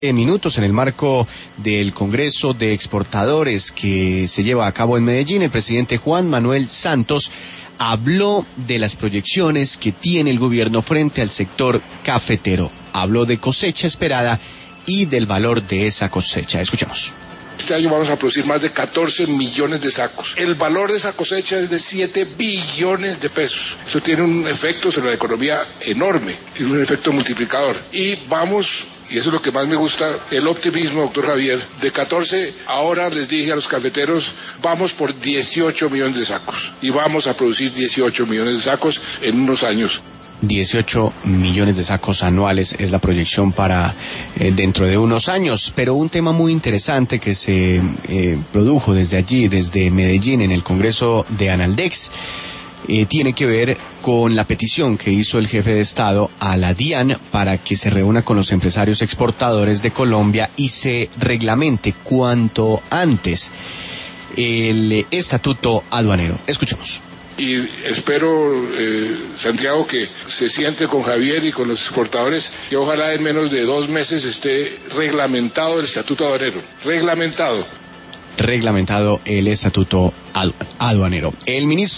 Minutos en el marco del Congreso de Exportadores que se lleva a cabo en Medellín, el presidente Juan Manuel Santos habló de las proyecciones que tiene el gobierno frente al sector cafetero. Habló de cosecha esperada y del valor de esa cosecha. Escuchemos. Este año vamos a producir más de 14 millones de sacos. El valor de esa cosecha es de 7 billones de pesos. Eso tiene un efecto sobre la economía enorme, tiene un efecto multiplicador. Y vamos, y eso es lo que más me gusta, el optimismo, doctor Javier, de 14, ahora les dije a los cafeteros, vamos por 18 millones de sacos. Y vamos a producir 18 millones de sacos en unos años. 18 millones de sacos anuales es la proyección para dentro de unos años, pero un tema muy interesante que se produjo desde allí, desde Medellín, en el Congreso de Analdex, tiene que ver con la petición que hizo el jefe de Estado a la DIAN para que se reúna con los empresarios exportadores de Colombia y se reglamente cuanto antes el estatuto aduanero. Escuchemos. Y espero, Santiago, que se siente con Javier y con los exportadores, que ojalá en menos de 2 meses esté reglamentado el estatuto aduanero. Reglamentado el estatuto aduanero. El ministro